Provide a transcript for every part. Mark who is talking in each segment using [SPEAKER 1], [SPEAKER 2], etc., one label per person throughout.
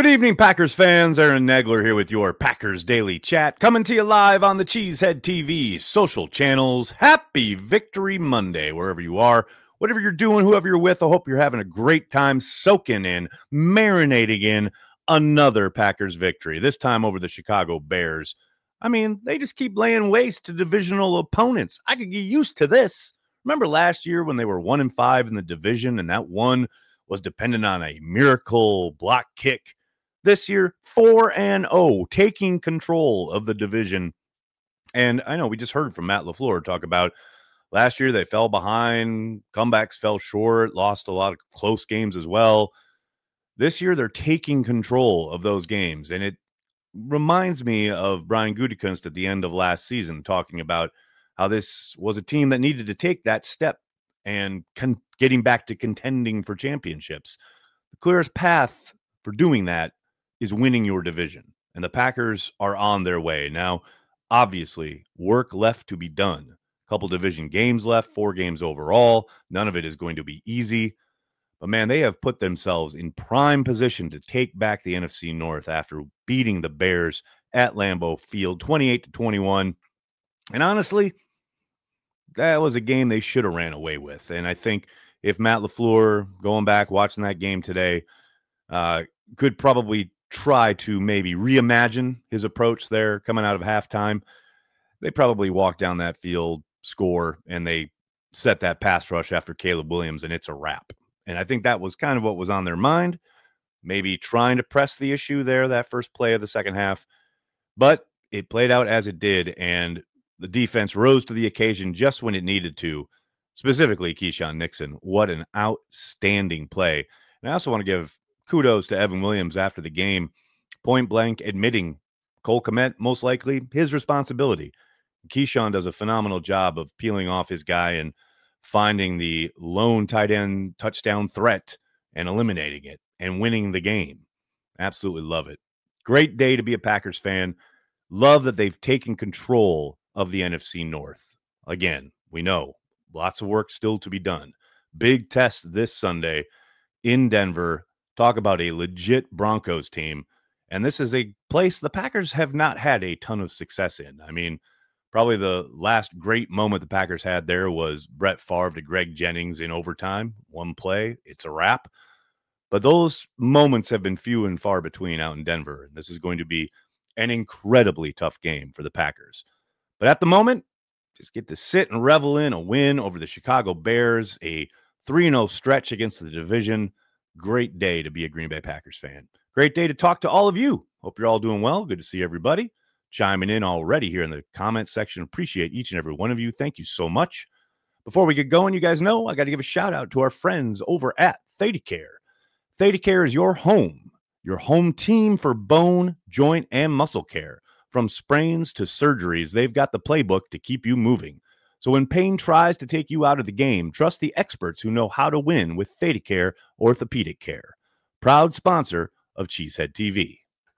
[SPEAKER 1] Good evening, Packers fans. Aaron Nagler here with your Packers Daily Chat, coming to you live on the Cheesehead TV social channels. Happy Victory Monday, wherever you are, whatever you're doing, whoever you're with. I hope you're having a great time soaking in, marinating in another Packers victory, this time over the Chicago Bears. I mean, they just keep laying waste to divisional opponents. I could get used to this. Remember last year when they were 1-5 in the division, and that one was dependent on a miracle block kick? This year, 4-0, taking control of the division. And I know we just heard from Matt LaFleur talk about last year they fell behind, comebacks fell short, lost a lot of close games as well. This year, they're taking control of those games. And it reminds me of Brian Gutekunst at the end of last season talking about how this was a team that needed to take that step and getting back to contending for championships. The clearest path for doing that is winning your division, and the Packers are on their way. Now, obviously, work left to be done. A couple division games left, 4 games overall. None of it is going to be easy. But, man, they have put themselves in prime position to take back the NFC North after beating the Bears at Lambeau Field 28-21. And honestly, that was a game they should have ran away with. And I think if Matt LaFleur, going back, watching that game today, could probably try to maybe reimagine his approach there coming out of halftime, they probably walk down that field, score, and they set that pass rush after Caleb Williams, and it's a wrap. And I think that was kind of what was on their mind, maybe trying to press the issue there, that first play of the second half. But it played out as it did, and the defense rose to the occasion just when it needed to, specifically Keyshawn Nixon. What an outstanding play. And I also want to give kudos to Evan Williams after the game, point blank admitting Cole Kmet, most likely his responsibility. Keyshawn does a phenomenal job of peeling off his guy and finding the lone tight end touchdown threat and eliminating it and winning the game. Absolutely love it. Great day to be a Packers fan. Love that they've taken control of the NFC North. Again, we know lots of work still to be done. Big test this Sunday in Denver. Talk about a legit Broncos team. And this is a place the Packers have not had a ton of success in. I mean, probably the last great moment the Packers had there was Brett Favre to Greg Jennings in overtime. One play, it's a wrap. But those moments have been few and far between out in Denver. And this is going to be an incredibly tough game for the Packers. But at the moment, just get to sit and revel in a win over the Chicago Bears, a 3-0 stretch against the division. Great day to be a Green Bay Packers fan. Great day to talk to all of you. Hope you're all doing well. Good to see everybody chiming in already here in the comments section. Appreciate each and every one of you. Thank you so much. Before we get going, you guys know I got to give a shout out to our friends over at ThedaCare. ThedaCare is your home team for bone, joint, and muscle care. From sprains to surgeries, they've got the playbook to keep you moving. So when pain tries to take you out of the game, trust the experts who know how to win with ThedaCare Orthopedic Care. Proud sponsor of Cheesehead TV.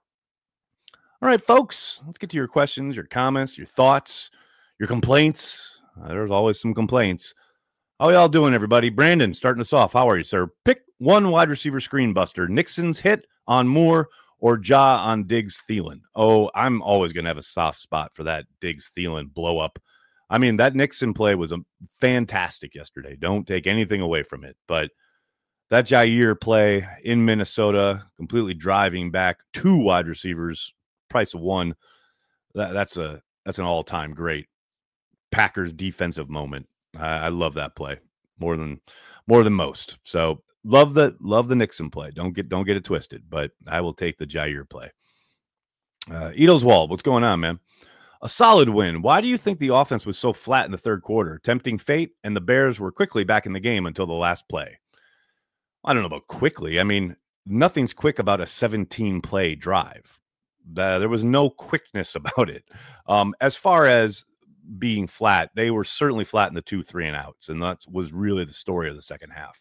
[SPEAKER 1] All right, folks, let's get to your questions, your comments, your thoughts, your complaints. There's always some complaints. How are y'all doing, everybody? Brandon, starting us off. How are you, sir? Pick one wide receiver screen buster. Nixon's hit on Moore or Ja on Diggs-Thielen. Oh, I'm always going to have a soft spot for that Diggs-Thielen blow up. I mean, that Nixon play was fantastic yesterday. Don't take anything away from it. But that Jair play in Minnesota, completely driving back 2 wide receivers, price of 1, that's an all-time great Packers defensive moment. I love that play more than most. So love the Nixon play. Don't get it twisted. But I will take the Jair play. Edelswald, what's going on, man? A solid win. Why do you think the offense was so flat in the third quarter? Tempting fate, and the Bears were quickly back in the game until the last play. I don't know about quickly. I mean, nothing's quick about a 17-play drive. There was no quickness about it. As far as being flat, they were certainly flat in the 2 3-and-outs, and that was really the story of the second half.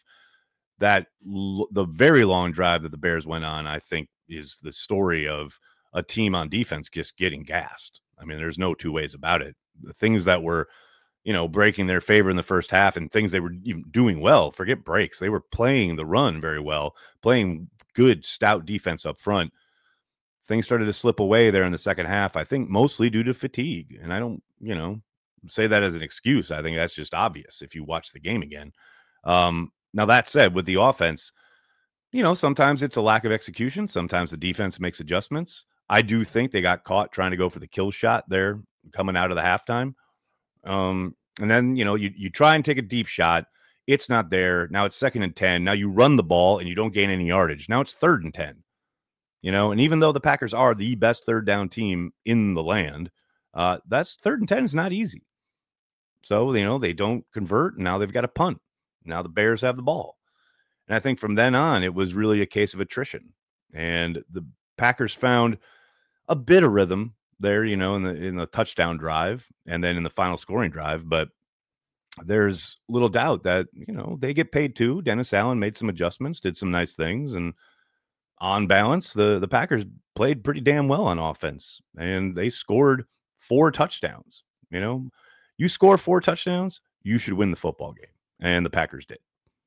[SPEAKER 1] The very long drive that the Bears went on, I think, is the story of a team on defense just getting gassed. I mean, there's no two ways about it. The things that were, breaking their favor in the first half and things they were even doing well, forget breaks. They were playing the run very well, playing good, stout defense up front. Things started to slip away there in the second half, I think mostly due to fatigue. And I don't, say that as an excuse. I think that's just obvious if you watch the game again. Now, that said, with the offense, sometimes it's a lack of execution. Sometimes the defense makes adjustments. I do think they got caught trying to go for the kill shot there coming out of the halftime. And then, you try and take a deep shot. It's not there. Now it's 2nd and 10. Now you run the ball and you don't gain any yardage. Now it's 3rd and 10. And even though the Packers are the best third down team in the land, that's 3rd and 10 is not easy. So, they don't convert. And now they've got a punt. Now the Bears have the ball. And I think from then on, it was really a case of attrition. And the Packers found a bit of rhythm there, in the touchdown drive and then in the final scoring drive. But there's little doubt that, they get paid too. Dennis Allen made some adjustments, did some nice things. And on balance, the Packers played pretty damn well on offense. And they scored 4 touchdowns. You score 4 touchdowns, you should win the football game. And the Packers did.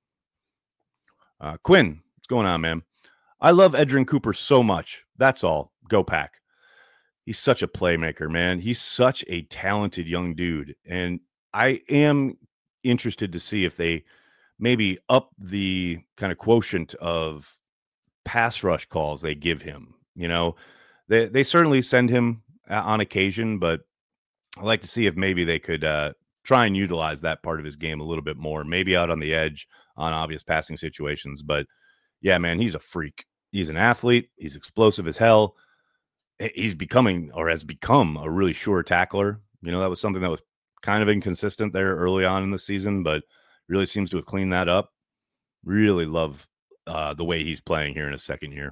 [SPEAKER 1] Quinn, what's going on, man? I love Edgerrin Cooper so much. That's all. Go Pack. He's such a playmaker, man. He's such a talented young dude. And I am interested to see if they maybe up the kind of quotient of pass rush calls they give him. They certainly send him on occasion, but I'd like to see if maybe they could try and utilize that part of his game a little bit more, maybe out on the edge on obvious passing situations. But yeah, man, he's a freak. He's an athlete. He's explosive as hell. He's becoming or has become a really sure tackler. That was something that was kind of inconsistent there early on in the season, but really seems to have cleaned that up. Really love the way he's playing here in his second year.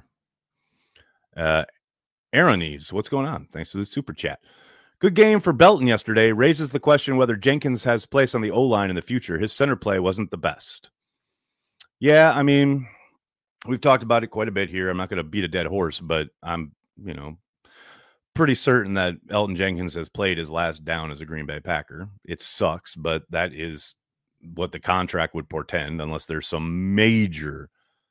[SPEAKER 1] Aaronese, what's going on? Thanks for the super chat. Good game for Belton yesterday. Raises the question whether Jenkins has place on the O-line in the future. His center play wasn't the best. Yeah, I mean, we've talked about it quite a bit here. I'm not going to beat a dead horse, but I'm, pretty certain that Elgton Jenkins has played his last down as a Green Bay Packer. It sucks, but that is what the contract would portend unless there's some major,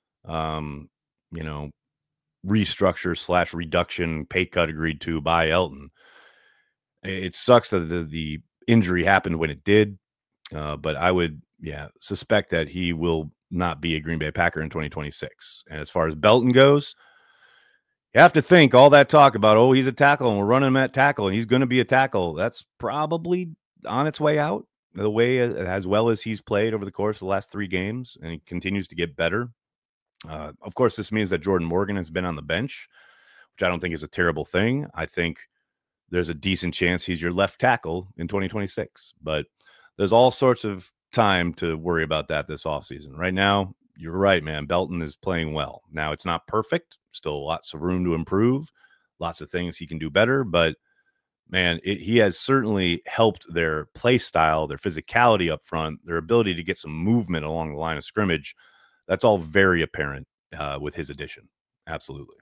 [SPEAKER 1] restructure / reduction pay cut agreed to by Elgton. It sucks that the injury happened when it did, but I would, suspect that he will not be a Green Bay Packer in 2026. And as far as Belton goes, you have to think all that talk about, he's a tackle and we're running him at tackle and he's going to be a tackle. That's probably on its way out the way as well as he's played over the course of the last 3 games, and he continues to get better. Of course, this means that Jordan Morgan has been on the bench, which I don't think is a terrible thing. I think there's a decent chance he's your left tackle in 2026, but there's all sorts of time to worry about that this offseason. Right now, you're right, man. Belton is playing well. Now, it's not perfect. Still lots of room to improve. Lots of things he can do better. But, man, he has certainly helped their play style, their physicality up front, their ability to get some movement along the line of scrimmage. That's all very apparent with his addition. Absolutely.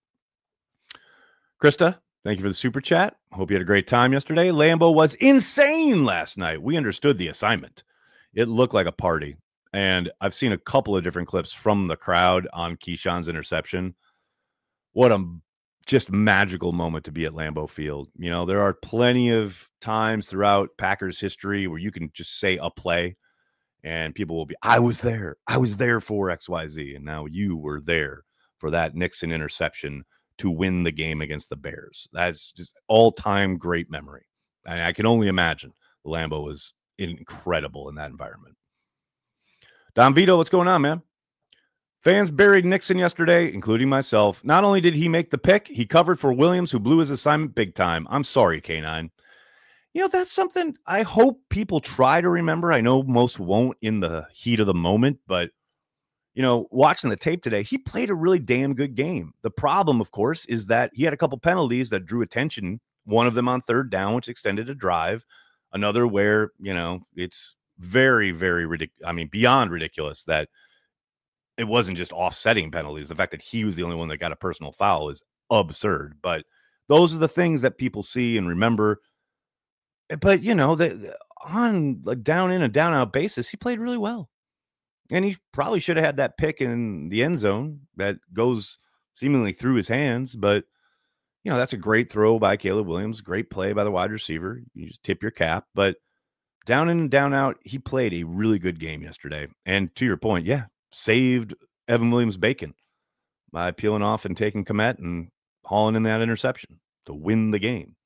[SPEAKER 1] Krista, thank you for the super chat. Hope you had a great time yesterday. Lambeau was insane last night. We understood the assignment. It looked like a party. And I've seen a couple of different clips from the crowd on Keyshawn's interception. What a just magical moment to be at Lambeau Field. There are plenty of times throughout Packers history where you can just say a play and people will be, I was there for XYZ. And now you were there for that Nixon interception to win the game against the Bears. That's just all-time great memory. And I can only imagine Lambeau was incredible in that environment. Don Vito, what's going on, man? Fans buried Nixon yesterday, including myself. Not only did he make the pick, he covered for Williams, who blew his assignment big time. I'm sorry, K9. That's something I hope people try to remember. I know most won't in the heat of the moment, but, watching the tape today, he played a really damn good game. The problem, of course, is that he had a couple penalties that drew attention. One of them on 3rd down, which extended a drive. Another where, it's very, very ridiculous. I mean, beyond ridiculous that it wasn't just offsetting penalties. The fact that he was the only one that got a personal foul is absurd. But those are the things that people see and remember. But, on a down in and down out basis, he played really well. And he probably should have had that pick in the end zone that goes seemingly through his hands. But, that's a great throw by Caleb Williams. Great play by the wide receiver. You just tip your cap. But down in and down out, he played a really good game yesterday. And to your point, saved Evan Williams-Bacon by peeling off and taking Kmet and hauling in that interception to win the game.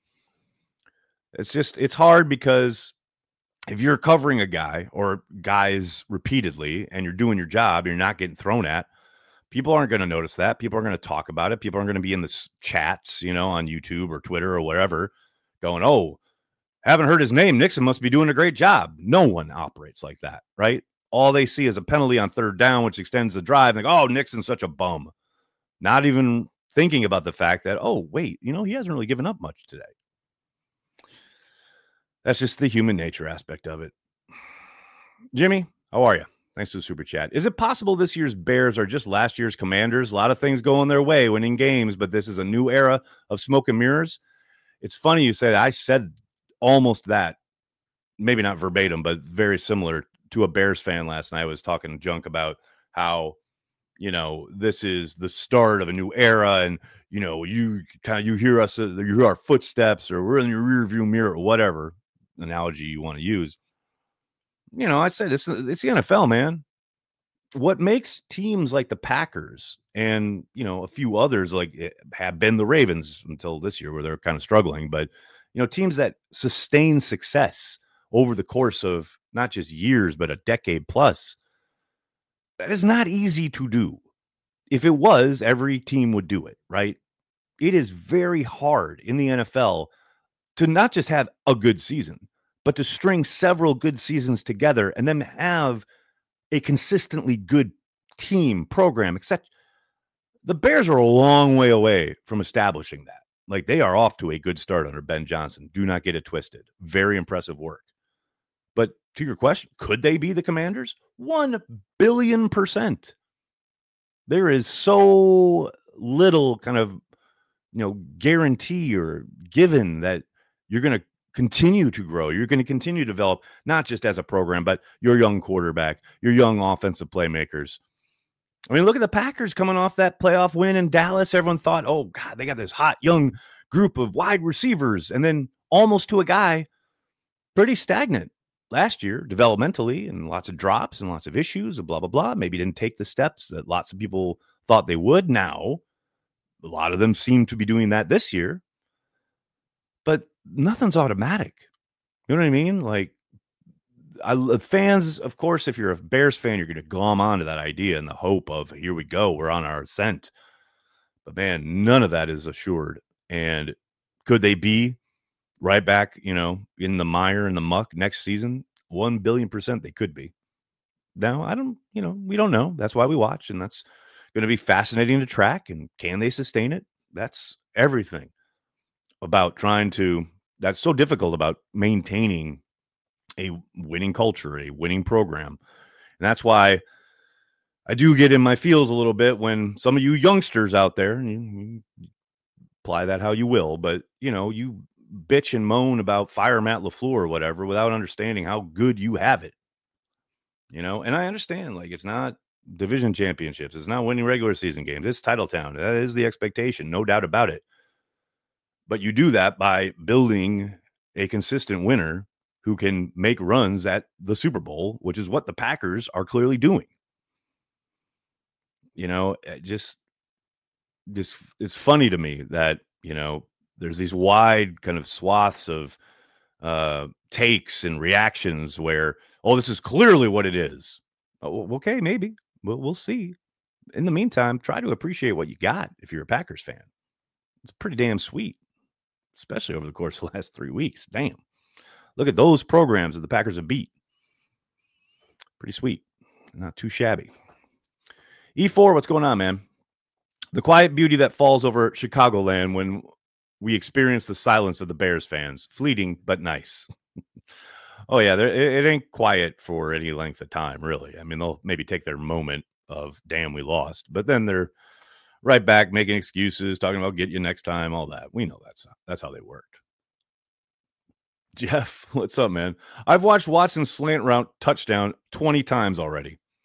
[SPEAKER 1] It's hard because if you're covering a guy or guys repeatedly and you're doing your job, you're not getting thrown at, people aren't going to notice that. People are going to talk about it. People aren't going to be in the chats, on YouTube or Twitter or whatever going, oh, haven't heard his name. Nixon must be doing a great job. No one operates like that, right? All they see is a penalty on third down, which extends the drive. Like, oh, Nixon's such a bum. Not even thinking about the fact that, oh, wait, he hasn't really given up much today. That's just the human nature aspect of it. Jimmy, how are you? Thanks to the super chat. Is it possible this year's Bears are just last year's Commanders? A lot of things going their way, winning games, but this is a new era of smoke and mirrors. It's funny you said, I said almost that, maybe not verbatim, but very similar to a Bears fan last night. I was talking junk about how, this is the start of a new era, and you hear us, you hear our footsteps, or we're in your rear view mirror, or whatever analogy you want to use. I said it's the NFL, man. What makes teams like the Packers and a few others like it have been the Ravens until this year where they're kind of struggling, but teams that sustain success over the course of not just years, but a decade plus, that is not easy to do. If it was, every team would do it, right? It is very hard in the NFL to not just have a good season, but to string several good seasons together and then have a consistently good team, program, etc. The Bears are a long way away from establishing that. Like, they are off to a good start under Ben Johnson. Do not get it twisted. Very impressive work. But to your question, could they be the Commanders? 1 billion%. There is so little kind of, guarantee or given that you're going to continue to grow. You're going to continue to develop, not just as a program, but your young quarterback, your young offensive playmakers. I mean, look at the Packers coming off that playoff win in Dallas. Everyone thought, oh, God, they got this hot young group of wide receivers. And then almost to a guy, pretty stagnant last year, developmentally, and lots of drops and lots of issues and blah, blah, blah. Maybe didn't take the steps that lots of people thought they would. Now, a lot of them seem to be doing that this year. But nothing's automatic. You know what I mean? Like, fans, of course, if you're a Bears fan, you're going to glom onto that idea in the hope of, here we go, we're on our ascent. But man, none of that is assured. And could they be right back, in the mire and the muck next season? 1 billion% they could be. Now, we don't know. That's why we watch, and that's going to be fascinating to track. And can they sustain it? That's everything about that's so difficult about maintaining a winning culture, a winning program. And that's why I do get in my feels a little bit when some of you youngsters out there, and you apply that how you will, but you bitch and moan about fire Matt LaFleur or whatever without understanding how good you have it. And I understand, like, it's not division championships, it's not winning regular season games, it's title town. That is the expectation, no doubt about it. But you do that by building a consistent winner who can make runs at the Super Bowl, which is what the Packers are clearly doing. It's funny to me that, there's these wide kind of swaths of takes and reactions where, oh, this is clearly what it is. Oh, okay, maybe. We'll see. In the meantime, try to appreciate what you got if you're a Packers fan. It's pretty damn sweet, especially over the course of the last 3 weeks. Damn. Look at those programs that the Packers have beat. Pretty sweet. Not too shabby. E4, what's going on, man? The quiet beauty that falls over Chicagoland when we experience the silence of the Bears fans. Fleeting, but nice. Oh, yeah, it ain't quiet for any length of time, really. I mean, they'll maybe take their moment of, damn, we lost. But then they're right back making excuses, talking about get you next time, all that. We know that's how they worked. Jeff, what's up, man? I've watched Watson's slant route touchdown 20 times already.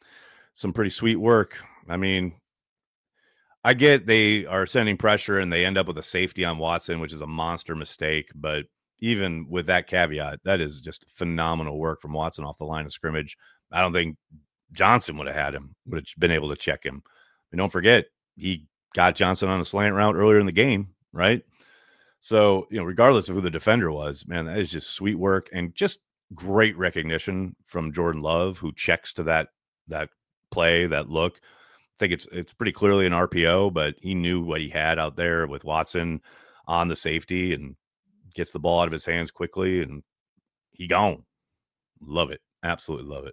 [SPEAKER 1] some pretty sweet work. I mean, I get they are sending pressure and they end up with a safety on Watson, which is a monster mistake. But even with that caveat, that is just phenomenal work from Watson off the line of scrimmage. I don't think Johnson would have had him, would have been able to check him. And don't forget, he got Johnson on a slant route earlier in the game, right? So, regardless of who the defender was, man, that is just sweet work and just great recognition from Jordan Love, who checks to that play, that look. I think it's pretty clearly an RPO, but he knew what he had out there with Watson on the safety and gets the ball out of his hands quickly, and he gone. Love it. Absolutely love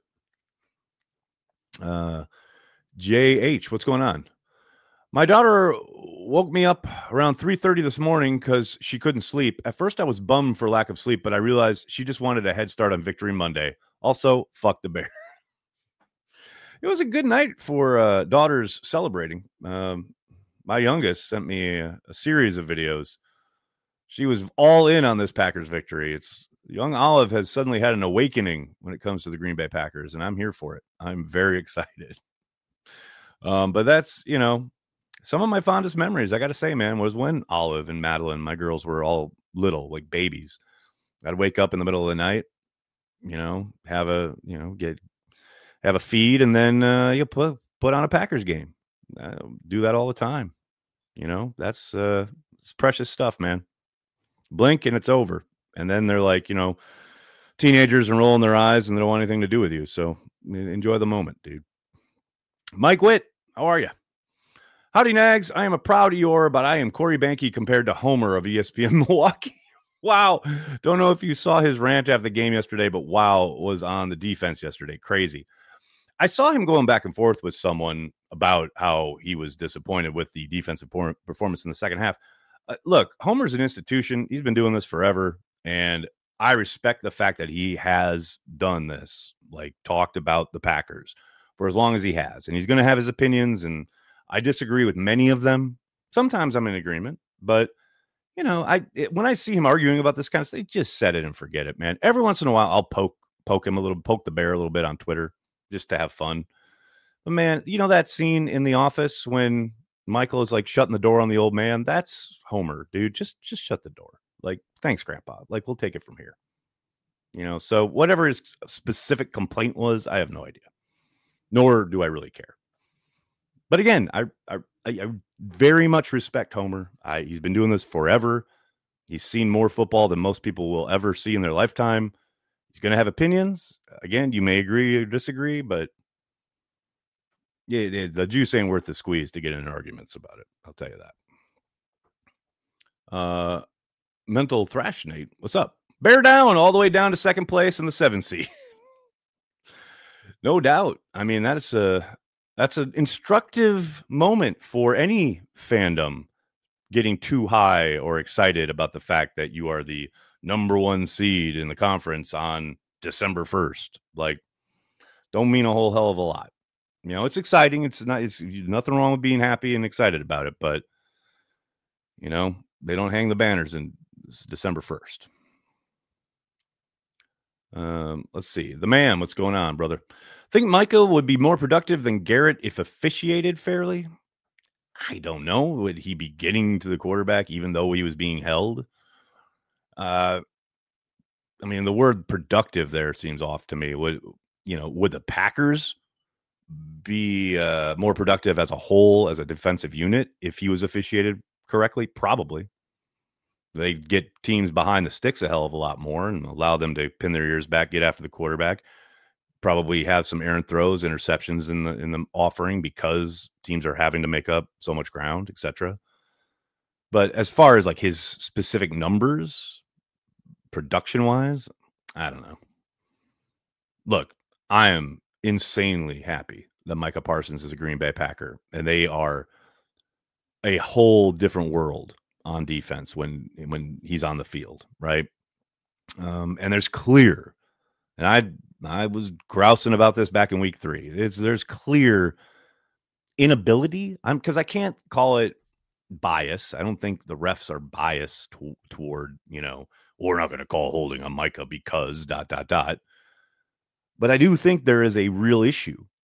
[SPEAKER 1] it. JH, what's going on? My daughter woke me up around 3:30 this morning because she couldn't sleep. At first, I was bummed for lack of sleep, but I realized she just wanted a head start on Victory Monday. Also, fuck the Bear. It was a good night for daughters celebrating. My youngest sent me a series of videos. She was all in on this Packers victory. Young Olive has suddenly had an awakening when it comes to the Green Bay Packers, and I'm here for it. I'm very excited. But that's, some of my fondest memories, I got to say, man, was when Olive and Madeline, my girls, were all little, like babies. I'd wake up in the middle of the night, have a feed, and then you put on a Packers game. I do that all the time. That's it's precious stuff, man. Blink and it's over. And then they're like, teenagers and rolling their eyes and they don't want anything to do with you. So enjoy the moment, dude. Mike Witt, how are you? Howdy, Nags. I am a proud Eeyore, but I am Corey Banke compared to Homer of ESPN Milwaukee. Wow. Don't know if you saw his rant after the game yesterday, but wow, was on the defense yesterday. Crazy. I saw him going back and forth with someone about how he was disappointed with the defensive performance in the second half. Look, Homer's an institution. He's been doing this forever, and I respect the fact that he has done this, like talked about the Packers for as long as he has, and he's going to have his opinions, and I disagree with many of them. Sometimes I'm in agreement, but when I see him arguing about this kind of stuff, just set it and forget it, man. Every once in a while, I'll poke him a little, poke the bear a little bit on Twitter just to have fun. But man, that scene in The Office when Michael is like shutting the door on the old man? That's Homer, dude. Just shut the door. Like, thanks, Grandpa. Like, we'll take it from here. So whatever his specific complaint was, I have no idea. Nor do I really care. But again, I very much respect Homer. He's been doing this forever. He's seen more football than most people will ever see in their lifetime. He's going to have opinions. Again, you may agree or disagree, but yeah, the juice ain't worth the squeeze to get in arguments about it. I'll tell you that. Mental Thrash Nate, what's up? Bear down all the way down to second place in the 7th seed. No doubt. I mean, that's an instructive moment for any fandom getting too high or excited about the fact that you are the number 1 seed in the conference on December 1st. Like, don't mean a whole hell of a lot. It's exciting. It's nothing wrong with being happy and excited about it, but they don't hang the banners in December 1st. Let's see. The man, what's going on, brother? Think Micah would be more productive than Garrett if officiated fairly? I don't know. Would he be getting to the quarterback even though he was being held? I mean, the word productive there seems off to me. Would the Packers be more productive as a whole, as a defensive unit, if he was officiated correctly? Probably. They get teams behind the sticks a hell of a lot more and allow them to pin their ears back, get after the quarterback. Probably have some errant throws, interceptions in the offering because teams are having to make up so much ground, etc. But as far as like his specific numbers, production wise, I don't know. Look, I am insanely happy that Micah Parsons is a Green Bay Packer, and they are a whole different world on defense when he's on the field, right? And there's clear, and I was grousing about this back in week 3. There's clear inability. Because I can't call it bias. I don't think the refs are biased toward, we're not going to call holding on Micah because ... But I do think there is a real issue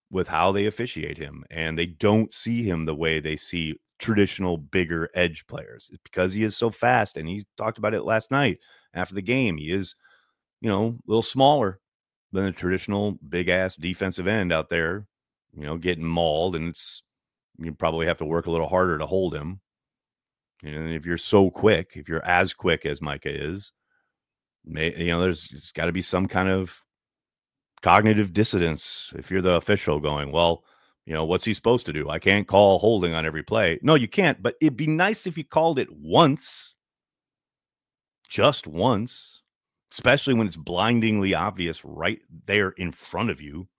[SPEAKER 1] with how they officiate him, and they don't see him the way they see traditional bigger edge players. It's because he is so fast, and he talked about it last night after the game. He is, a little smaller than a traditional big ass defensive end out there, getting mauled, and you probably have to work a little harder to hold him. And if you're so quick, if you're as quick as Micah is, there's got to be some kind of cognitive dissonance if you're the official going, well, what's he supposed to do? I can't call holding on every play. No, you can't, but it'd be nice if you called it once, just once, especially when it's blindingly obvious right there in front of you.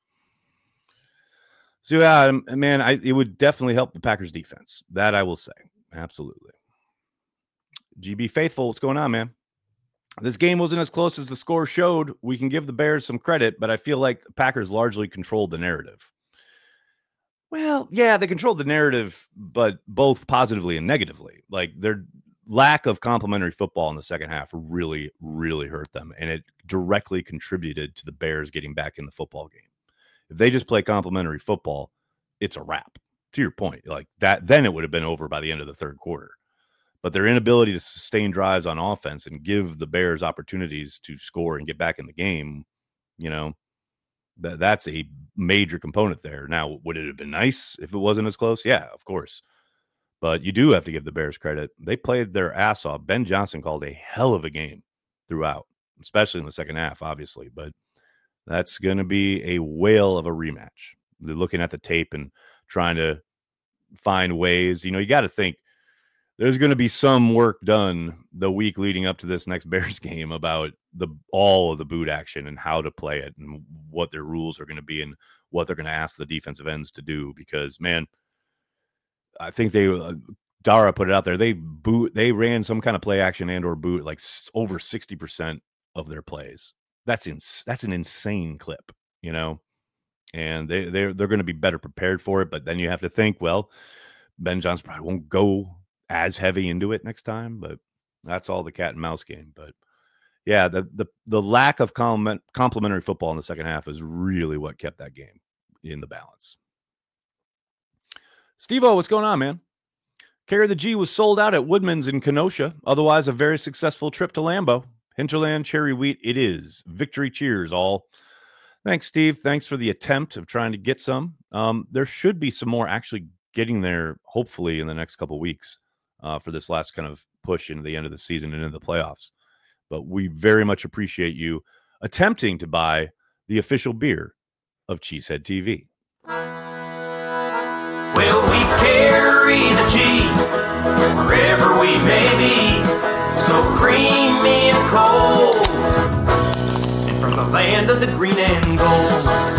[SPEAKER 1] So, yeah, man, it would definitely help the Packers defense. That I will say. Absolutely. GB Faithful, what's going on, man? This game wasn't as close as the score showed. We can give the Bears some credit, but I feel like the Packers largely controlled the narrative. Well, yeah, they controlled the narrative, but both positively and negatively. Like, their lack of complementary football in the second half really, really hurt them, and it directly contributed to the Bears getting back in the football game. If they just play complementary football, it's a wrap. To your point, like that, then it would have been over by the end of the third quarter. But their inability to sustain drives on offense and give the Bears opportunities to score and get back in the game, that's a major component there. Now, would it have been nice if it wasn't as close? Yeah, of course. But you do have to give the Bears credit. They played their ass off. Ben Johnson called a hell of a game throughout, especially in the second half, obviously. But that's going to be a whale of a rematch. They're looking at the tape and trying to find ways. You got to think, there's going to be some work done the week leading up to this next Bears game about all of the boot action and how to play it and what their rules are going to be and what they're going to ask the defensive ends to do. Because, man, I think Dara put it out there. They ran some kind of play action and or boot like over 60% of their plays. That's an insane clip, and they're going to be better prepared for it. But then you have to think, well, Ben Johnson probably won't go as heavy into it next time, but that's all the cat and mouse game. But yeah, the lack of complementary football in the second half is really what kept that game in the balance. Steve-O, what's going on, man? Carry the G was sold out at Woodman's in Kenosha. Otherwise, a very successful trip to Lambeau. Hinterland cherry wheat, it is. Victory cheers, all. Thanks, Steve. Thanks for the attempt of trying to get some. There should be some more actually getting there, hopefully, in the next couple of weeks. For this last kind of push into the end of the season and into the playoffs. But we very much appreciate you attempting to buy the official beer of Cheesehead TV.
[SPEAKER 2] Well, we carry the G wherever we may be, so creamy and cold, and from the land of the green and gold.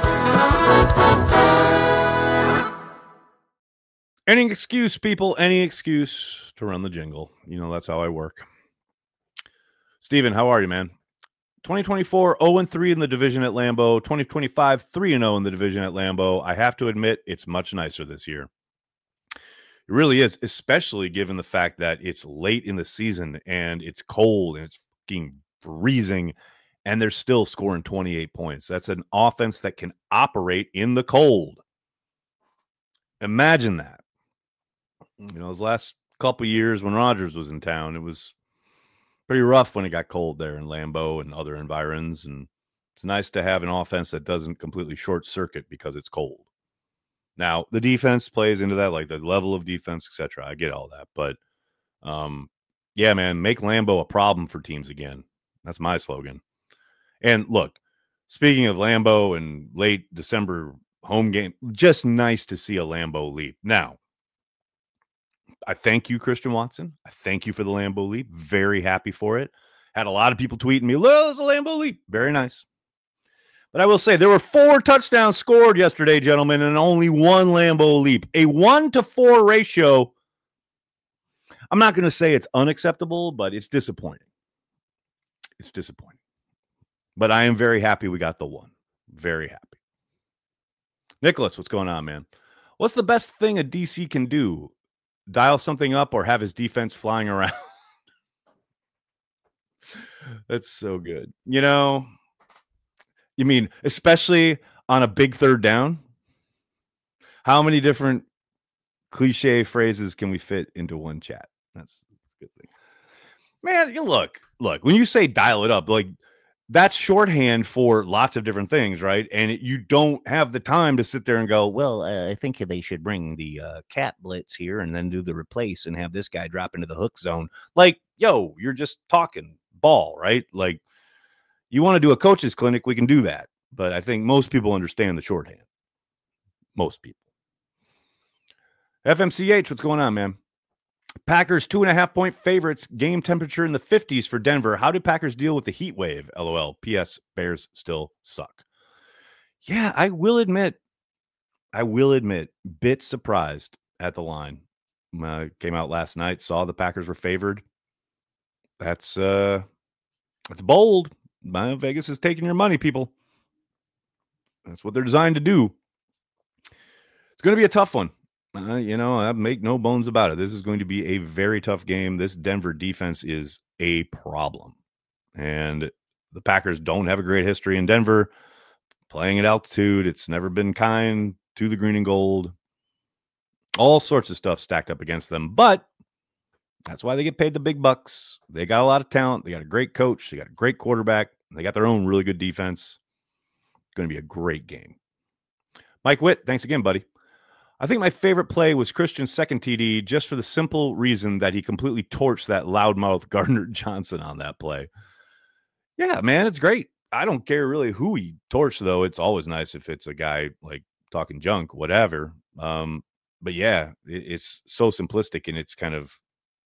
[SPEAKER 1] Any excuse, people, any excuse to run the jingle. That's how I work. Steven, how are you, man? 2024, 0-3 in the division at Lambeau. 2025, 3-0 in the division at Lambeau. I have to admit, it's much nicer this year. It really is, especially given the fact that it's late in the season and it's cold and it's fucking freezing, and they're still scoring 28 points. That's an offense that can operate in the cold. Imagine that. Those last couple years when Rodgers was in town, it was pretty rough when it got cold there in Lambeau and other environs. And it's nice to have an offense that doesn't completely short circuit because it's cold. Now, the defense plays into that, like the level of defense, etc. I get all that. But, yeah, man, make Lambeau a problem for teams again. That's my slogan. And look, speaking of Lambeau and late December home game, just nice to see a Lambeau leap. Now, I thank you, Christian Watson. I thank you for the Lambeau leap. Very happy for it. Had a lot of people tweeting me, "Well, there's a Lambeau leap." Very nice. But I will say there were 4 touchdowns scored yesterday, gentlemen, and only 1 Lambeau leap. A 1-to-4 ratio. I'm not going to say it's unacceptable, but it's disappointing. It's disappointing. But I am very happy we got the 1. Very happy. Nicholas, what's going on, man? What's the best thing a DC can do? Dial something up or have his defense flying around? That's so good. You mean, especially on a big third down? How many different cliche phrases can we fit into one chat? That's a good thing. Man, you look, when you say dial it up, like that's shorthand for lots of different things, right? And you don't have the time to sit there and go, well, I think they should bring the cat blitz here and then do the replace and have this guy drop into the hook zone. Like, yo, you're just talking ball, right? Like, you want to do a coach's clinic, we can do that. But I think most people understand the shorthand. Most people. FMCH, what's going on, man? Packers 2.5-point favorites, game temperature in the 50s for Denver. How do Packers deal with the heat wave? LOL. P.S. Bears still suck. Yeah, I will admit, bit surprised at the line. Came out last night, saw the Packers were favored. That's bold. Vegas is taking your money, people. That's what they're designed to do. It's going to be a tough one. I make no bones about it. This is going to be a very tough game. This Denver defense is a problem. And the Packers don't have a great history in Denver. Playing at altitude, it's never been kind to the green and gold. All sorts of stuff stacked up against them. But that's why they get paid the big bucks. They got a lot of talent. They got a great coach. They got a great quarterback. They got their own really good defense. It's going to be a great game. Mike Witt, thanks again, buddy. I think my favorite play was Christian's second TD just for the simple reason that he completely torched that loudmouth Gardner Johnson on that play. Yeah, man, it's great. I don't care really who he torched, though. It's always nice if it's a guy like talking junk, whatever. But yeah, it's so simplistic in its kind of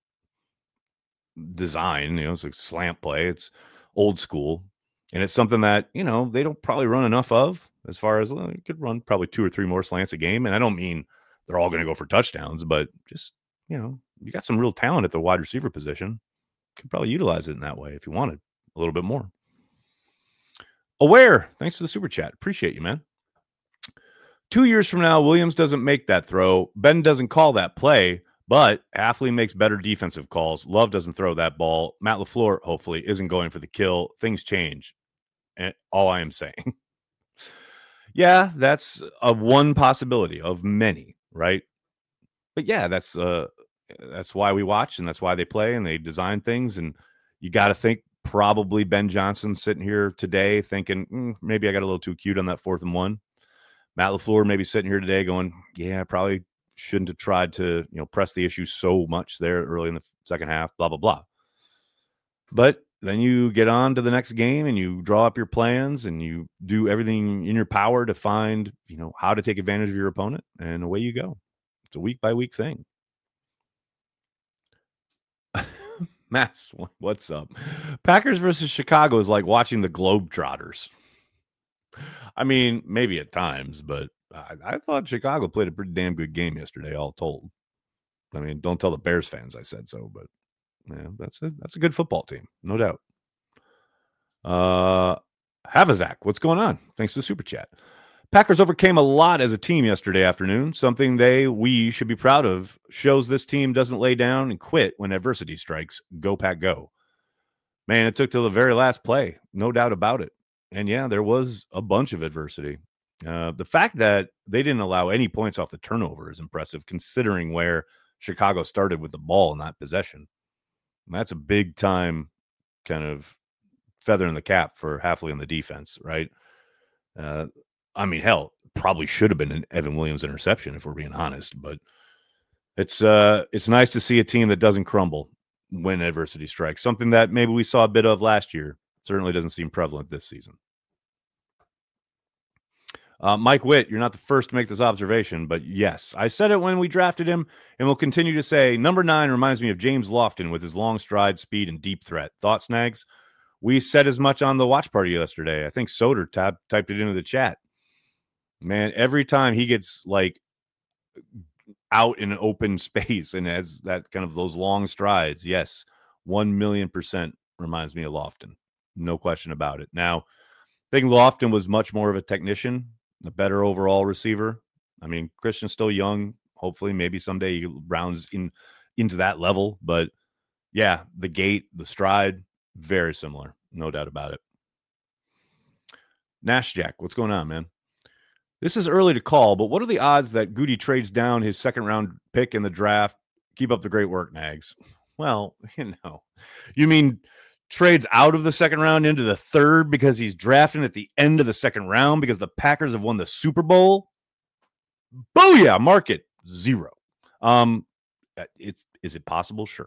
[SPEAKER 1] design. It's a slant play. It's old school. And it's something that, they don't probably run enough of as far as you could run probably 2 or 3 more slants a game. And I don't mean they're all going to go for touchdowns, but just, you got some real talent at the wide receiver position. Could probably utilize it in that way if you wanted a little bit more. Aware, thanks for the super chat. Appreciate you, man. 2 years from now, Williams doesn't make that throw. Ben doesn't call that play, but Hafley makes better defensive calls. Love doesn't throw that ball. Matt LaFleur, hopefully, isn't going for the kill. Things change. And all I am saying. Yeah, that's a one possibility of many, right? But yeah, that's why we watch, and that's why they play and they design things. And you got to think probably Ben Johnson sitting here today thinking, maybe I got a little too cute on that 4th and 1. Matt LaFleur maybe sitting here today going, yeah, I probably shouldn't have tried to, press the issue so much there early in the second half, blah, blah, blah. But then you get on to the next game and you draw up your plans and you do everything in your power to find, how to take advantage of your opponent, and away you go. It's a week by week thing. Mass, what's up? Packers versus Chicago is like watching the Globetrotters. I mean, maybe at times, but I thought Chicago played a pretty damn good game yesterday, all told. I mean, don't tell the Bears fans I said so, but yeah, that's a good football team, no doubt. Havazak, what's going on? Thanks to the super chat. Packers overcame a lot as a team yesterday afternoon, something we should be proud of. Shows this team doesn't lay down and quit when adversity strikes. Go Pack go. Man, it took till the very last play, no doubt about it. And yeah, there was a bunch of adversity. The fact that they didn't allow any points off the turnover is impressive, considering where Chicago started with the ball in that possession. And that's a big time kind of feather in the cap for Hafley on the defense, right? I mean, hell, probably should have been an Evan Williams interception if we're being honest, but it's nice to see a team that doesn't crumble when adversity strikes. Something that maybe we saw a bit of last year. Certainly doesn't seem prevalent this season. Mike Witt, you're not the first to make this observation, but yes, I said it when we drafted him and will continue to say number 9 reminds me of James Lofton with his long stride, speed, and deep threat. Thoughts, Snags? We said as much on the watch party yesterday. I think Soder typed it into the chat. Man, every time he gets like out in an open space and has that kind of those long strides, yes, 1,000,000% reminds me of Lofton. No question about it. Now, I think Lofton was much more of a technician, a better overall receiver. I mean, Christian's still young. Hopefully, maybe someday he rounds into that level. But yeah, the gait, the stride, very similar. No doubt about it. Nash Jack, what's going on, man? This is early to call, but what are the odds that Goody trades down his second-round pick in the draft? Keep up the great work, Nags. Well, you mean trades out of the second round into the third because he's drafting at the end of the second round because the Packers have won the Super Bowl? Booyah! Market 0. Is it possible? Sure.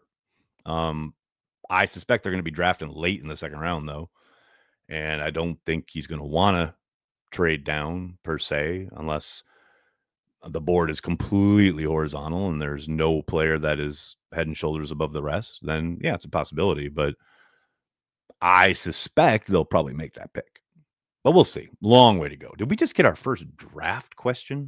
[SPEAKER 1] I suspect they're going to be drafting late in the second round, though. And I don't think he's going to want to trade down per se, unless the board is completely horizontal and there's no player that is head and shoulders above the rest. Then, yeah, it's a possibility. But I suspect they'll probably make that pick. But we'll see. Long way to go. Did we just get our first draft question?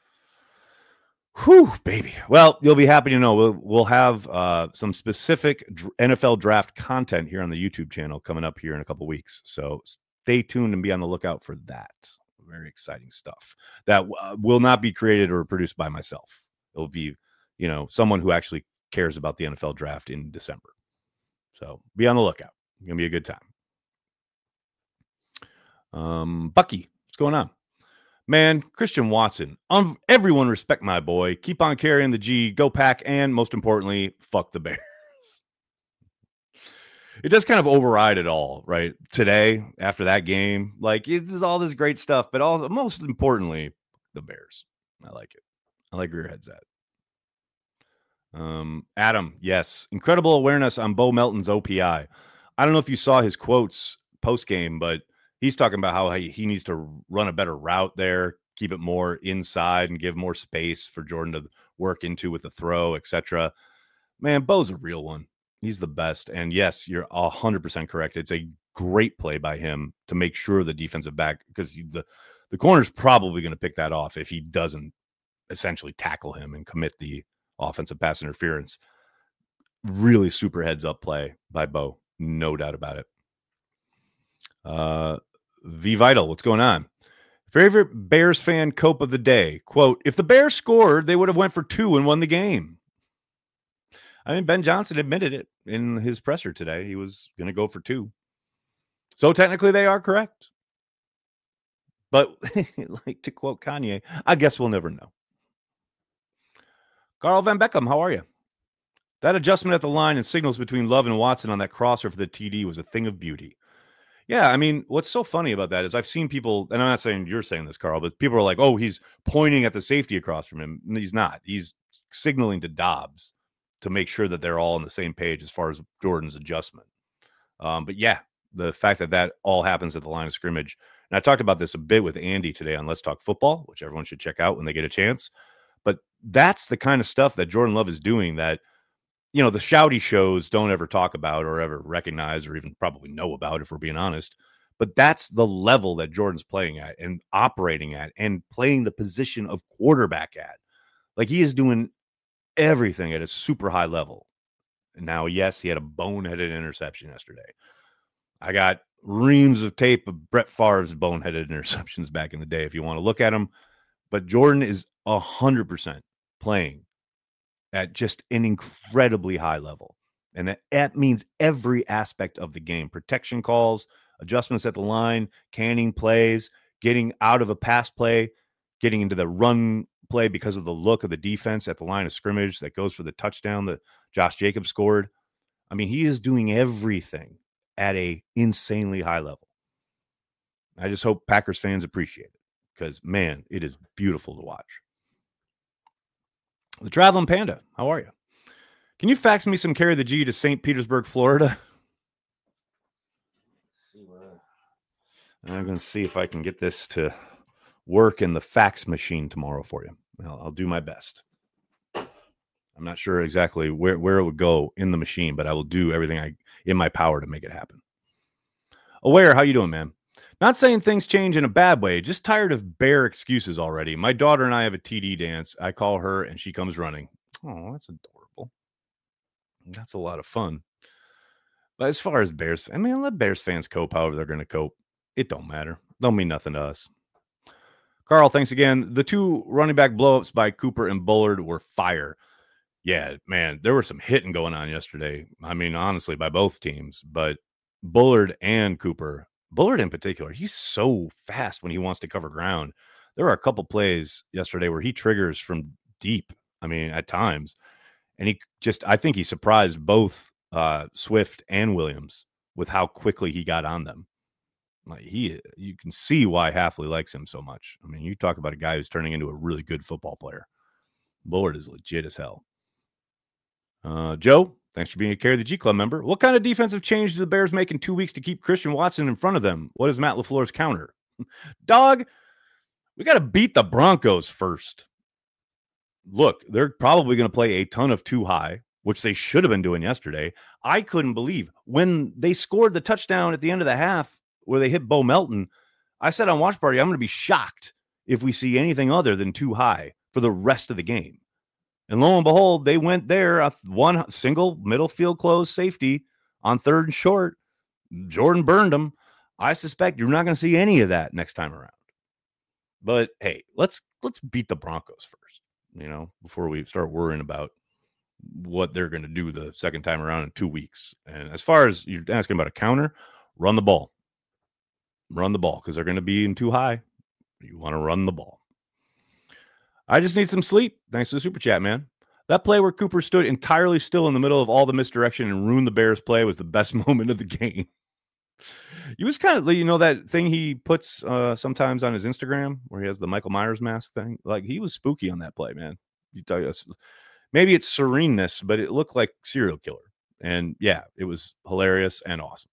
[SPEAKER 1] Whew, baby. Well, you'll be happy to know we'll have some specific NFL draft content here on the YouTube channel coming up here in a couple weeks. So stay tuned and be on the lookout for that. Very exciting stuff that will not be created or produced by myself. It'll be, someone who actually cares about the NFL draft in December. So be on the lookout. It's going to be a good time. Bucky, what's going on? Man, Christian Watson, everyone respect my boy. Keep on carrying the G, go Pack, and most importantly, fuck the Bears. It does kind of override it all, right? Today, after that game, it's all this great stuff, but most importantly, the Bears. I like it. I like where your head's at. Adam, yes. Incredible awareness on Bo Melton's OPI. I don't know if you saw his quotes post-game, but he's talking about how he needs to run a better route there, keep it more inside and give more space for Jordan to work into with the throw, etc. Man, Bo's a real one. He's the best. And yes, you're 100% correct. It's a great play by him to make sure the defensive back, because the corner's probably going to pick that off if he doesn't essentially tackle him and commit the offensive pass interference. Really super heads up play by Bo. No doubt about it. V Vital, what's going on? Favorite Bears fan cope of the day. Quote, if the Bears scored, they would have went for 2 and won the game. I mean, Ben Johnson admitted it in his presser today. He was going to go for 2. So technically they are correct. But like to quote Kanye, I guess we'll never know. Carl Van Beckham, how are you? That adjustment at the line and signals between Love and Watson on that crosser for the TD was a thing of beauty. Yeah, I mean, what's so funny about that is I've seen people, and I'm not saying you're saying this, Carl, but people are like, oh, he's pointing at the safety across from him. He's not. He's signaling to Dobbs to make sure that they're all on the same page as far as Jordan's adjustment. But yeah, the fact that all happens at the line of scrimmage. And I talked about this a bit with Andy today on Let's Talk Football, which everyone should check out when they get a chance. But that's the kind of stuff that Jordan Love is doing that, the shouty shows don't ever talk about or ever recognize or even probably know about, if we're being honest. But that's the level that Jordan's playing at and operating at and playing the position of quarterback at. Like, he is doing everything at a super high level. And now, yes, he had a boneheaded interception yesterday. I got reams of tape of Brett Favre's boneheaded interceptions back in the day if you want to look at them. But Jordan is 100% playing at just an incredibly high level. And that means every aspect of the game. Protection calls, adjustments at the line, canning plays, getting out of a pass play, getting into the run play because of the look of the defense at the line of scrimmage that goes for the touchdown that Josh Jacobs scored. I mean, he is doing everything at a insanely high level. I just hope Packers fans appreciate it because, man, it is beautiful to watch. The Traveling Panda, how are you? Can you fax me some Carry the G to St. Petersburg, Florida? I'm going to see if I can get this to work in the fax machine tomorrow for you. I'll do my best. I'm not sure exactly where it would go in the machine, but I will do everything in my power to make it happen. Aware, how you doing, man? Not saying things change in a bad way, just tired of bare excuses already. My daughter and I have a TD dance. I call her and she comes running. Oh, that's adorable. That's a lot of fun. But as far as Bears, let Bears fans cope however they're going to cope. It don't matter. Don't mean nothing to us. Carl, thanks again. The 2 running back blowups by Cooper and Bullard were fire. Yeah, man, there was some hitting going on yesterday. I mean, honestly, by both teams. But Bullard and Cooper, Bullard in particular, he's so fast when he wants to cover ground. There are a couple plays yesterday where he triggers from deep. I mean, at times, and I think he surprised both Swift and Williams with how quickly he got on them. Like you can see why Hafley likes him so much. I mean, you talk about a guy who's turning into a really good football player. Bullard is legit as hell. Joe, thanks for being a Carry the G Club member. What kind of defensive change did the Bears make in 2 weeks to keep Christian Watson in front of them? What is Matt LaFleur's counter? Dog, we got to beat the Broncos first. Look, they're probably going to play a ton of too high, which they should have been doing yesterday. I couldn't believe when they scored the touchdown at the end of the half where they hit Bo Melton. I said on Watch Party, I'm going to be shocked if we see anything other than too high for the rest of the game. And lo and behold, they went there, one single middle field closed safety on 3rd and short. Jordan burned them. I suspect you're not going to see any of that next time around. But hey, let's beat the Broncos first, before we start worrying about what they're going to do the second time around in 2 weeks. And as far as you're asking about a counter, run the ball. Run the ball because they're going to be in too high. You want to run the ball. I just need some sleep. Thanks to the super chat, man. That play where Cooper stood entirely still in the middle of all the misdirection and ruined the Bears play was the best moment of the game. He was kind of, that thing he puts sometimes on his Instagram where he has the Michael Myers mask thing. Like, he was spooky on that play, man. Maybe it's sereneness, but it looked like serial killer. And yeah, it was hilarious and awesome.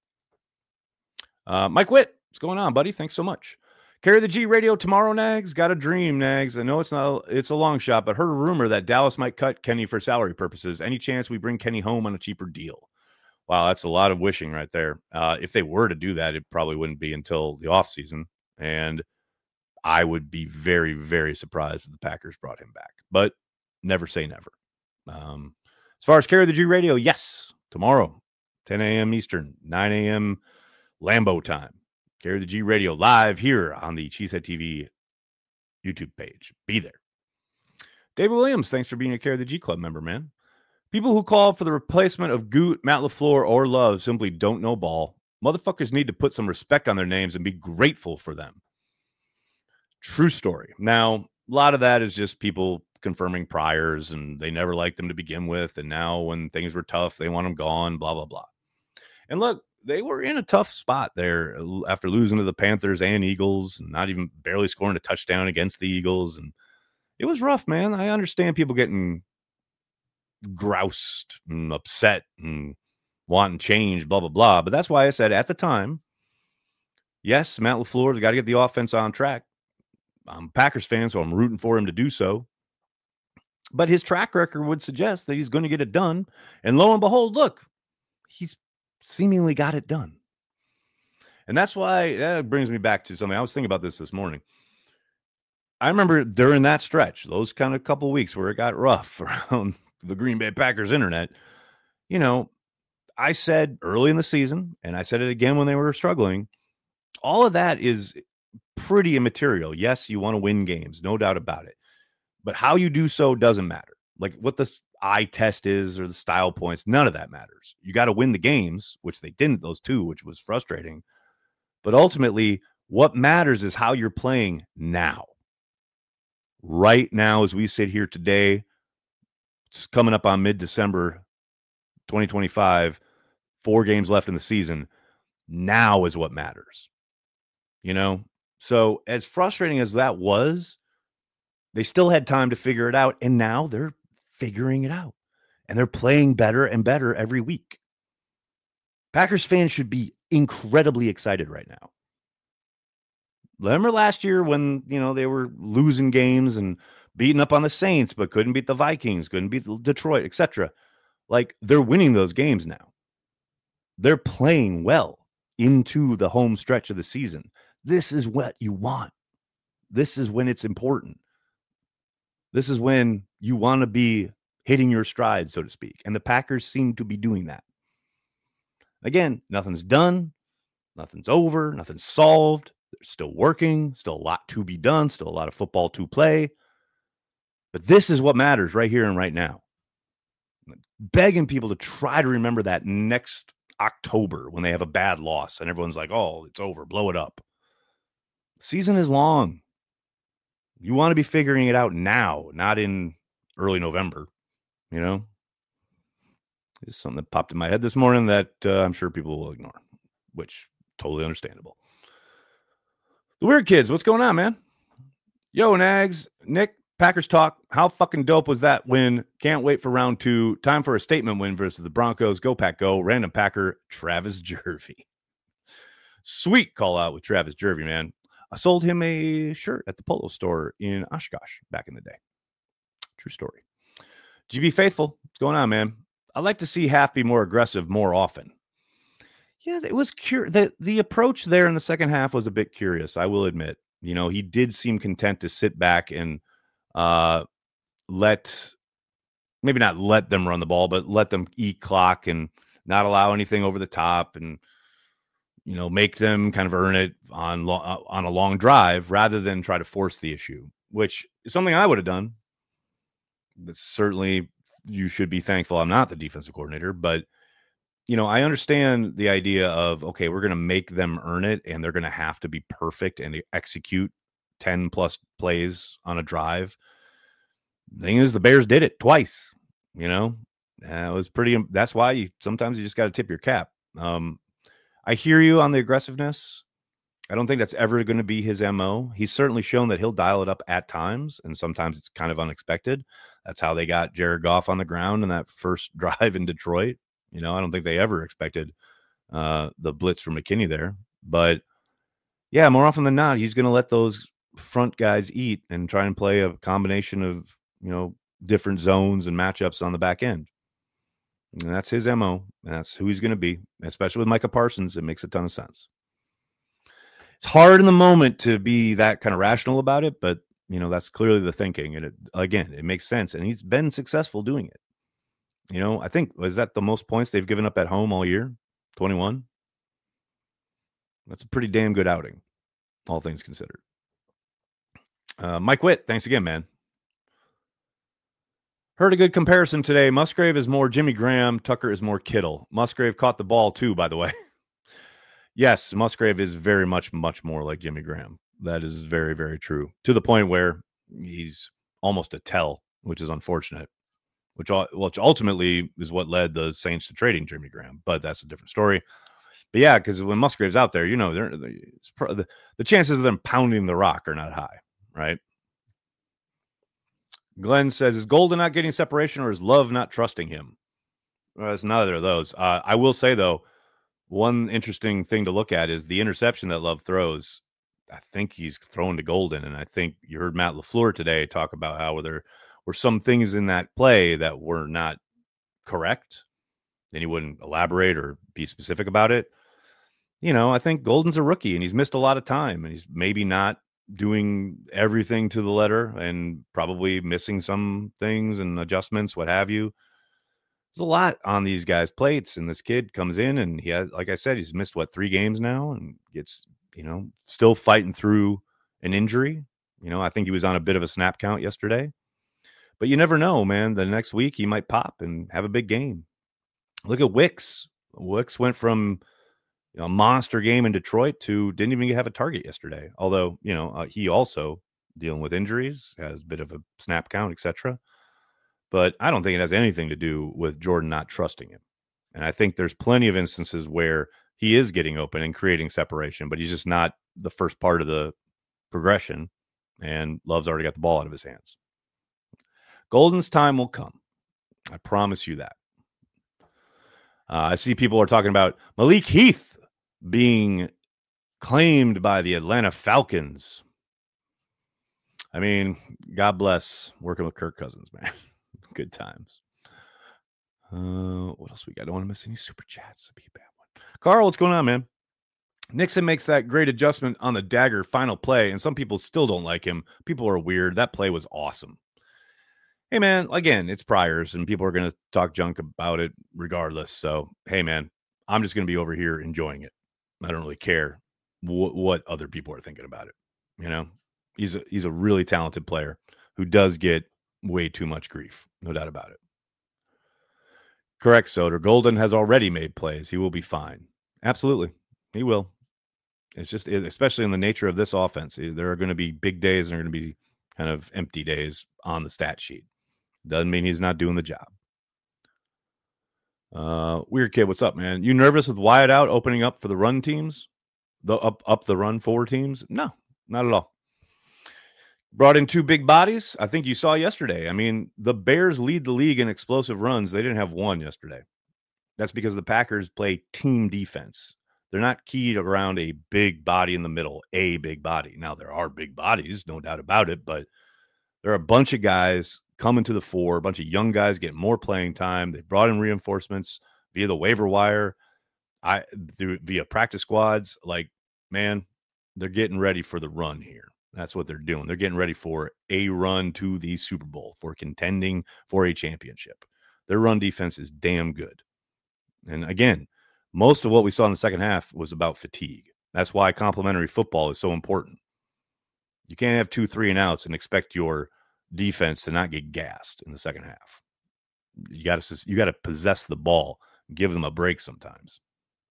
[SPEAKER 1] Mike Witt, what's going on, buddy? Thanks so much. Carry the G radio tomorrow, Nags. Got a dream, Nags. I know it's a long shot, but heard a rumor that Dallas might cut Kenny for salary purposes. Any chance we bring Kenny home on a cheaper deal? Wow, that's a lot of wishing right there. If they were to do that, it probably wouldn't be until the offseason. And I would be very, very surprised if the Packers brought him back. But never say never. As far as Carry the G radio, yes, tomorrow, 10 a.m. Eastern, 9 a.m. Lambeau time. Carry the G radio live here on the Cheesehead TV YouTube page. Be there. David Williams, thanks for being a Carry the G Club member, man. People who call for the replacement of Goot, Matt LaFleur, or Love simply don't know ball. Motherfuckers need to put some respect on their names and be grateful for them. True story. Now, a lot of that is just people confirming priors, and they never liked them to begin with, and now when things were tough, they want them gone, blah, blah, blah. And look, they were in a tough spot there after losing to the Panthers and Eagles, and not even barely scoring a touchdown against the Eagles. And it was rough, man. I understand people getting groused and upset and wanting change, blah, blah, blah. But that's why I said at the time, yes, Matt LaFleur's got to get the offense on track. I'm a Packers fan, so I'm rooting for him to do so. But his track record would suggest that he's going to get it done. And lo and behold, look, he's seemingly got it done. And that's why that brings me back to something. I was thinking about this morning. I remember during that stretch, those kind of couple weeks where it got rough around the Green Bay Packers internet, I said early in the season, and I said it again when they were struggling, all of that is pretty immaterial. Yes, you want to win games, no doubt about it. But how you do so doesn't matter. Like what the eye test is or the style points, none of that matters. You got to win the games, which they didn't, those two, which was frustrating. But ultimately, what matters is how you're playing now. Right now, as we sit here today, it's coming up on mid-December 2025, 4 games left in the season. Now is what matters. So as frustrating as that was, they still had time to figure it out, and now they're figuring it out, and they're playing better and better every week. Packers fans should be incredibly excited right now. Remember last year when, they were losing games and beating up on the Saints, but couldn't beat the Vikings, couldn't beat Detroit, etc. Like, they're winning those games now. They're playing well into the home stretch of the season. This is what you want. This is when it's important. This is when you want to be hitting your stride, so to speak. And the Packers seem to be doing that. Again, nothing's done. Nothing's over. Nothing's solved. They're still working. Still a lot to be done. Still a lot of football to play. But this is what matters right here and right now. I'm begging people to try to remember that next October when they have a bad loss and everyone's like, oh, it's over. Blow it up. The season is long. You want to be figuring it out now, not in early November, you know? It's something that popped in my head this morning that I'm sure people will ignore, which totally understandable. The Weird Kids, what's going on, man? Yo, Nags, Nick, Packers talk. How fucking dope was that win? Can't wait for round 2. Time for a statement win versus the Broncos. Go Pack Go. Random Packer, Travis Jervey. Sweet call out with Travis Jervey, man. I sold him a shirt at the Polo store in Oshkosh back in the day. True story. GB Faithful, what's going on, man? I'd like to see Half be more aggressive more often. Yeah, it was curious. The approach there in the second half was a bit curious, I will admit. You know, he did seem content to sit back and maybe not let them run the ball, but let them eat clock and not allow anything over the top and, you know, make them kind of earn it on a long drive rather than try to force the issue, which is something I would have done. That's certainly, you should be thankful I'm not the defensive coordinator, but you know, I understand the idea of, okay, we're going to make them earn it and they're going to have to be perfect and execute 10 plus plays on a drive. The thing is, the Bears did it twice, you know, it was that's why sometimes you just got to tip your cap. I hear you on the aggressiveness. I don't think that's ever going to be his MO. He's certainly shown that he'll dial it up at times, and sometimes it's kind of unexpected. That's how they got Jared Goff on the ground in that first drive in Detroit. You know, I don't think they ever expected the blitz from McKinney there. But, yeah, more often than not, he's going to let those front guys eat and try and play a combination of, you know, different zones and matchups on the back end. And that's his MO, and that's who he's going to be, especially with Micah Parsons. It makes a ton of sense. It's hard in the moment to be that kind of rational about it, but, you know, that's clearly the thinking. And, it makes sense, and he's been successful doing it. You know, I think, was that the most points they've given up at home all year? 21? That's a pretty damn good outing, all things considered. Mike Witt, thanks again, man. Heard a good comparison today. Musgrave is more Jimmy Graham. Tucker is more Kittle. Musgrave caught the ball too, by the way. Yes, Musgrave is very much more like Jimmy Graham. That is very, very true. To the point where he's almost a tell, which is unfortunate. Which ultimately is what led the Saints to trading Jimmy Graham, but that's a different story. But yeah, because when Musgrave's out there, you know, the chances of them pounding the rock are not high, right? Glenn says, is Golden not getting separation or is Love not trusting him? Well, it's neither of those. I will say, though, one interesting thing to look at is the interception that Love throws. I think he's thrown to Golden, and I think you heard Matt LaFleur today talk about how there were some things in that play that were not correct, and he wouldn't elaborate or be specific about it. You know, I think Golden's a rookie, and he's missed a lot of time, and he's maybe not doing everything to the letter and probably missing some things and adjustments, what have you. There's a lot on these guys' plates, and this kid comes in, and he has, like I said, he's missed, 3 games now, and gets, you know, still fighting through an injury. You know, I think he was on a bit of a snap count yesterday. But you never know, man. The next week he might pop and have a big game. Look at Wicks. Wicks went from, you know, a monster game in Detroit to didn't even have a target yesterday. Although, you know, he also dealing with injuries, has a bit of a snap count, etc. But I don't think it has anything to do with Jordan not trusting him. And I think there's plenty of instances where he is getting open and creating separation, but he's just not the first part of the progression. And Love's already got the ball out of his hands. Golden's time will come. I promise you that. I see people are talking about Malik Heath being claimed by the Atlanta Falcons. I mean, God bless working with Kirk Cousins, man. Good times. What else we got? I don't want to miss any super chats. It'd be a bad one. Carl, what's going on, man? Nixon makes that great adjustment on the dagger final play, and some people still don't like him. People are weird. That play was awesome. Hey, man, again, it's priors, and people are going to talk junk about it regardless. So, hey, man, I'm just going to be over here enjoying it. I don't really care what other people are thinking about it. You know, he's a really talented player who does get way too much grief. No doubt about it. Correct, Soder. Golden has already made plays. He will be fine. Absolutely. He will. It's just, especially in the nature of this offense, there are going to be big days and there are going to be kind of empty days on the stat sheet. Doesn't mean he's not doing the job. Weird Kid, what's up, man? You nervous with Wyatt out opening up for the run teams? Up the run 4 teams? No, not at all. Brought in 2 big bodies. I think you saw yesterday. I mean, the Bears lead the league in explosive runs. They didn't have one yesterday. That's because the Packers play team defense. They're not keyed around a big body in the middle, a big body. Now, there are big bodies, no doubt about it, but there are a bunch of guys coming to the fore, a bunch of young guys getting more playing time. They brought in reinforcements via the waiver wire, via practice squads. Like, man, they're getting ready for the run here. That's what they're doing. They're getting ready for a run to the Super Bowl, for contending for a championship. Their run defense is damn good. And again, most of what we saw in the second half was about fatigue. That's why complementary football is so important. You can't have 2 3-and-outs and expect your defense to not get gassed in the second half. You got to possess the ball, give them a break sometimes.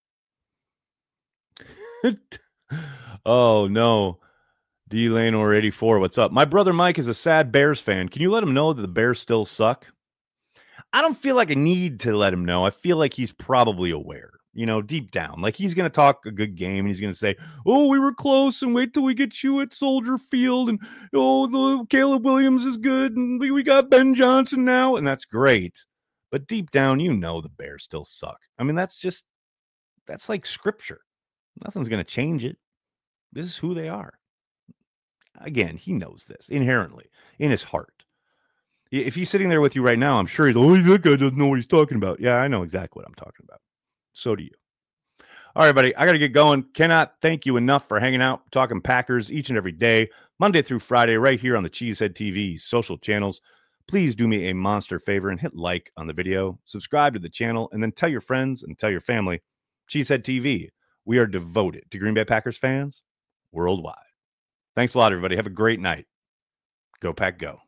[SPEAKER 1] Oh no, D Lane or 84. What's up? My brother Mike is a sad Bears fan. Can you let him know that the Bears still suck? I don't feel like I need to let him know. I feel like he's probably aware, deep down. Like, he's going to talk a good game, and he's going to say, oh, we were close, and wait till we get you at Soldier Field, and the Caleb Williams is good, and we got Ben Johnson now, and that's great. But deep down, the Bears still suck. I mean, that's like scripture. Nothing's going to change it. This is who they are. Again, he knows this inherently in his heart. If he's sitting there with you right now, I'm sure that guy doesn't know what he's talking about. Yeah, I know exactly what I'm talking about. So do you. All right, buddy, I got to get going. Cannot thank you enough for hanging out, talking Packers each and every day, Monday through Friday, right here on the Cheesehead TV social channels. Please do me a monster favor and hit like on the video, subscribe to the channel, and then tell your friends and tell your family. Cheesehead TV, we are devoted to Green Bay Packers fans worldwide. Thanks a lot, everybody. Have a great night. Go Pack Go.